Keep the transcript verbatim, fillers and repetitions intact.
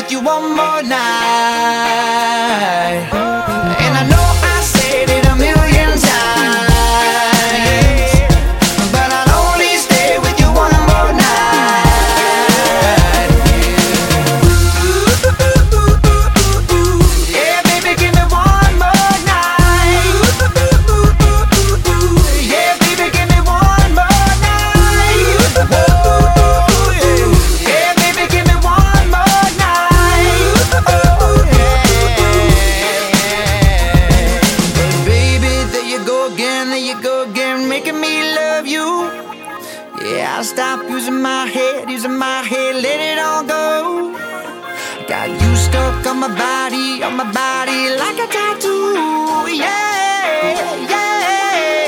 with you one more night. And I know I said it a million times, but I'll only stay with you one more night. Yeah, baby, give me one more night. Yeah, baby, give me one more night. Oh, yeah, baby, give me one more night. Oh, yeah. But baby, there you go again, there you go again, making me love you. Yeah, I'll stop using my head, using my head, let it all go. Got you stuck on my body, on my body like a tattoo. Yeah, yeah.